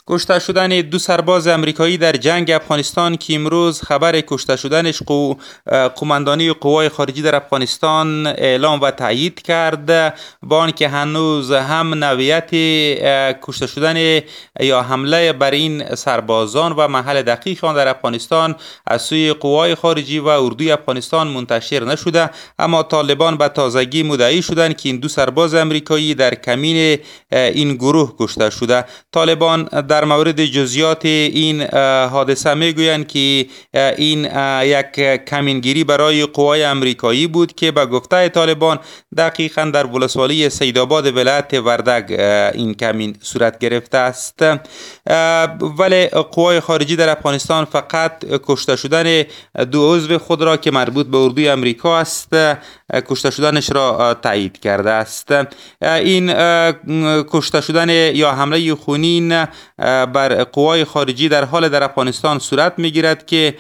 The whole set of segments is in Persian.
کشته شدن دو سرباز امریکایی در جنگ افغانستان که امروز خبر کشته شدنش قماندانی قوای خارجی در افغانستان اعلام و تایید کرد، با آنکه هنوز هم نوعیت کشته شدن یا حمله بر این سربازان و محل دقیق آن در افغانستان از سوی قوای خارجی و اردوی افغانستان منتشر نشده، اما طالبان به تازگی مدعی شدند که این دو سرباز امریکایی در کمین این گروه کشته شده. طالبان در مورد جزئیات این حادثه میگویند که این یک کمینگیری برای قوای امریکایی بود که به گفته طالبان دقیقاً در ولسوالی سیدآباد ولایت وردگ این کمین صورت گرفته است. ولی قوای خارجی در افغانستان فقط کشته شدن دو عضو خود را که مربوط به اردوی امریکا است کشته شدنش را تایید کرده است. این کشته شدن یا حمله خونین بر قوای خارجی در حال در افغانستان صورت میگیرد که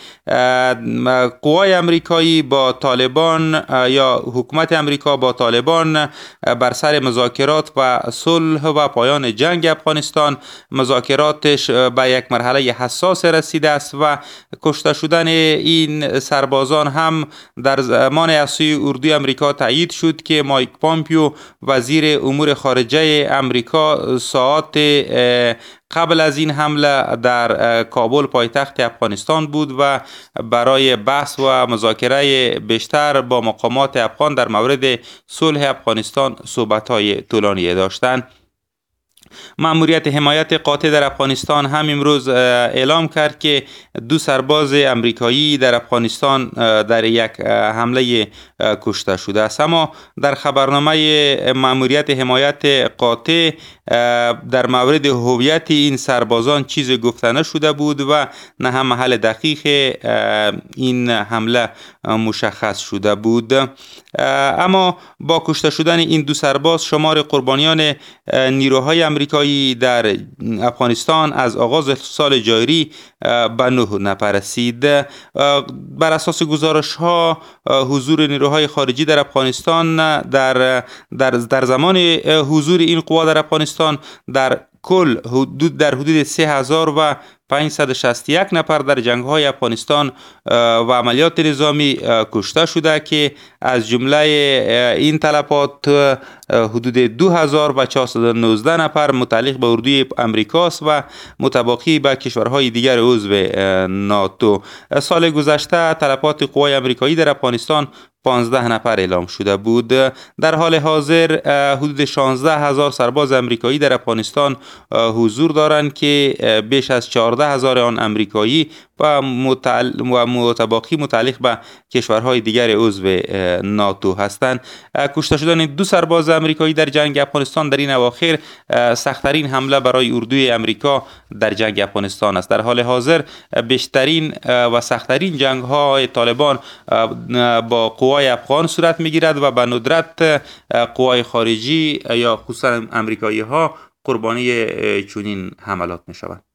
قوای امریکایی با طالبان یا حکومت امریکا با طالبان بر سر مذاکرات و صلح و پایان جنگ افغانستان مذاکراتش به یک مرحله حساس رسیده است و کشته شدن این سربازان هم در زمان از سوی اردوی امریکا تایید شد که مایک پامپیو وزیر امور خارجه امریکا ساعات قبل از این حمله در کابل پایتخت افغانستان بود و برای بحث و مذاکره بیشتر با مقامات افغان در مورد صلح افغانستان صحبت‌های طولانی داشتند. مأموریت حمایت قاطع در افغانستان هم امروز اعلام کرد که دو سرباز امریکایی در افغانستان در یک حمله کشته شده است، اما در خبرنامه مأموریت حمایت قاطع در مورد هویت این سربازان چیزی گفته نشده بود و نه هم محل دقیق این حمله مشخص شده بود. اما با کشته شدن این دو سرباز شمار قربانیان نیروهای امریکایی در افغانستان از آغاز سال جاری به 9 نفر رسید. بر اساس گزارش ها حضور نیروهای خارجی در افغانستان در زمان حضور این قوا در افغانستان در کل در حدود 3561 نفر در جنگ‌های افغانستان و عملیات نظامی کشته شده که از جمله این تلفات حدود 2419 نفر متعلق به اردوی امریکاست و متباقی به کشورهای دیگر عضو ناتو. سال گذشته تلفات قوای امریکایی در افغانستان 15 نفر اعلام شده بود. در حال حاضر حدود 16,000 سرباز امریکایی در افغانستان حضور دارند که بیش از 14,000 آن امریکایی و متباقی متعلق به کشورهای دیگر عضو ناتو هستند. کشته شدن دو سرباز امریکایی در جنگ افغانستان در این اواخر سخت‌ترین حمله برای اردوی امریکا در جنگ افغانستان است. در حال حاضر بیشترین و سخت‌ترین جنگ‌های طالبان با قوای افغان صورت می‌گیرد و به ندرت قوای خارجی یا خصوصا امریکایی ها قربانی چنین حملات می‌شوند.